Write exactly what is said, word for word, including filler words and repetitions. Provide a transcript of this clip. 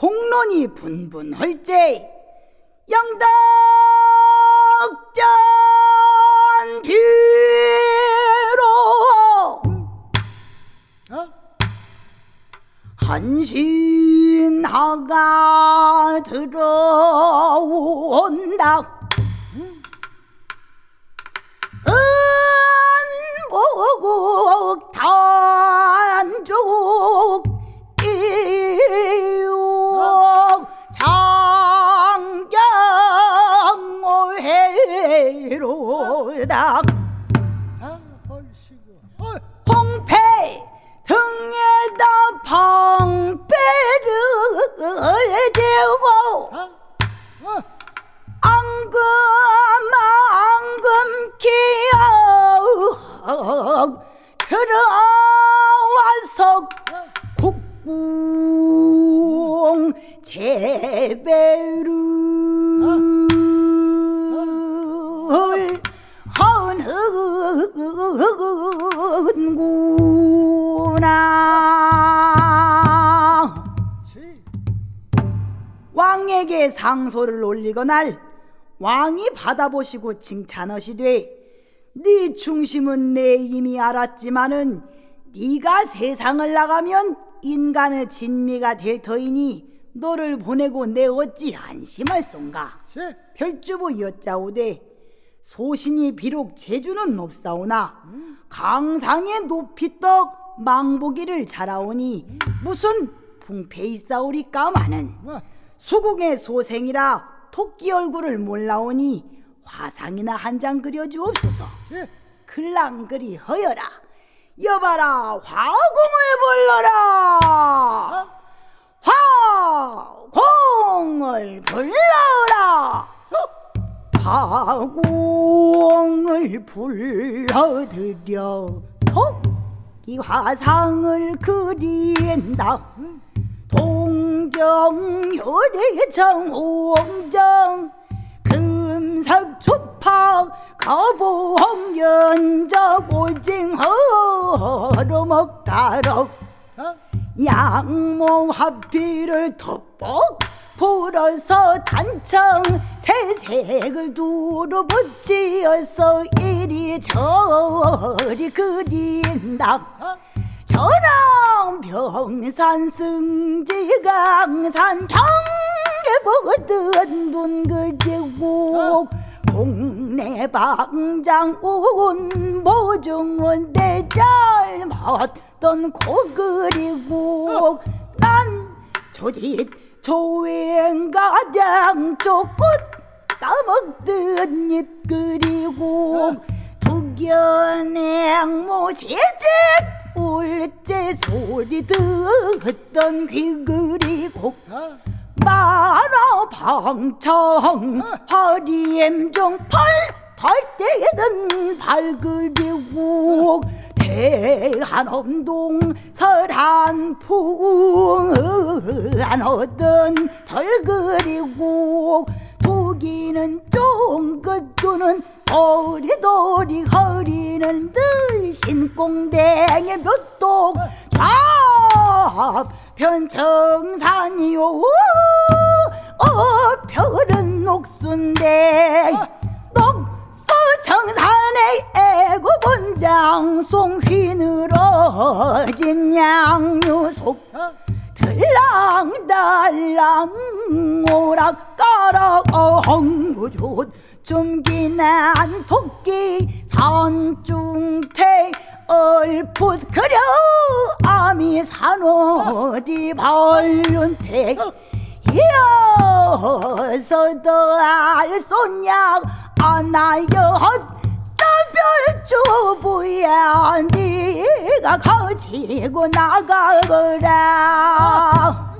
공론이 분분할제 영덕전 뒤로 한신하가 들어온다. 은복 단족 이옥 장경오해로다. 봉패 등에다 방패를 대고 앙금 앙금 기어 들어와서 국궁 제배를 하는구나. 왕에게 상소를 올리거날 왕이 받아보시고 칭찬하시되 네 중심은 내 이미 알았지만은 네가 세상을 나가면 인간의 진미가 될 터이니 너를 보내고 내 어찌 안심할쏜가. 예. 별주부 여짜오되 소신이 비록 재주는 없사오나 음. 강상의 높이떡 망보기를 잘하오니 음. 무슨 풍패 있사오리까마는 음. 수궁의 소생이라 토끼 얼굴을 몰라오니 화상이나 한 장 그려주옵소서. 예. 글랑그리 허여라. 여봐라 화공을 불러라. 어? 화공을 불러라. 어? 화공을 불러들여 토끼 화상을 그린다. 음. 동정효리정 홍정 금석초파 거봉연적 오징어로 먹다록 양모 화피를 덮벅 불어서 단청 태색을 두루 붙이어서 이리 저리 그린다. 전왕 병산 승지 강산 경계 보던 눈 그리고 동네 방장 운 보증원 대잘 맞던 코 그리고 난 조짓 조행가장 쪽꽃 따먹던 입 그리고 두견행모 제직 울제 소리 듣던 귀 그리고 만화 방청 허리엠종 펄 펄때던 발 그리고 대한엄동 설한풍 안하던 덜 그리고 두기는 쫑긋 두는 도리도리 허리는 늘 신공댕의 몇독 좌편 청산이요 어별은 녹순대 녹수 청산의 애고본장 송휘늘어진 양유속 들랑달랑 오락가락 어헝구죽 좀기난 토끼 산중태 얼풋 그려 아미 산오리 벌룬택 이어서도 알손약 아나여 헛다별주부야 네가 가지고 나가거라.